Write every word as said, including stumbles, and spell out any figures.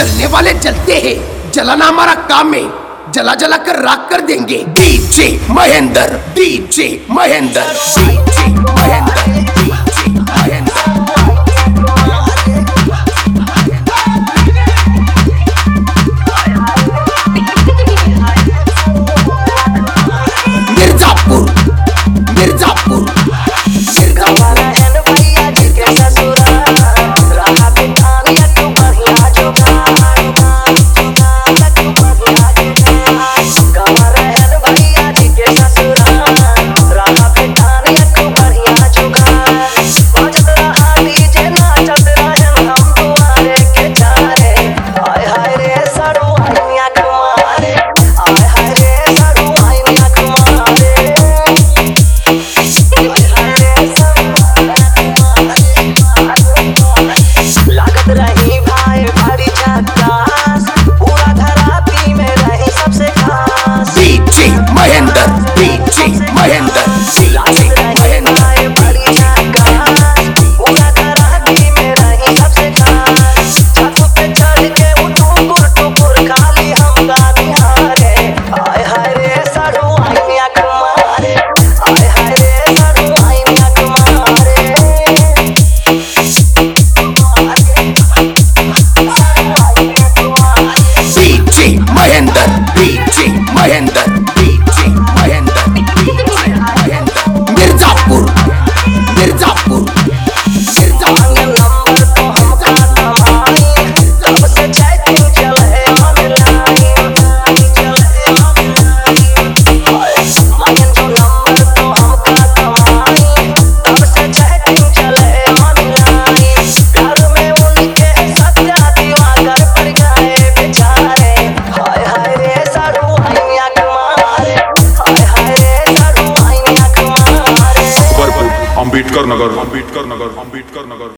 जलने वाले जलते हैं, जलाना हमारा काम है, जला जला कर राख कर देंगे। DJ Mahendra, DJ Mahendra, DJ Mahendra, DJ Mahendra. Mirzapur, Mirzapur, Mirzapur. Mahendra, DJ Mahendra, DJ Mahendra. DJ Mahendra, DJ Mahendra, DJ Mahendra, DJ Mahendra. Mirzapur, Mirzapur, Mirzapur. Ambedkar Nagar, Ambedkar Nagar, Ambedkar नगर।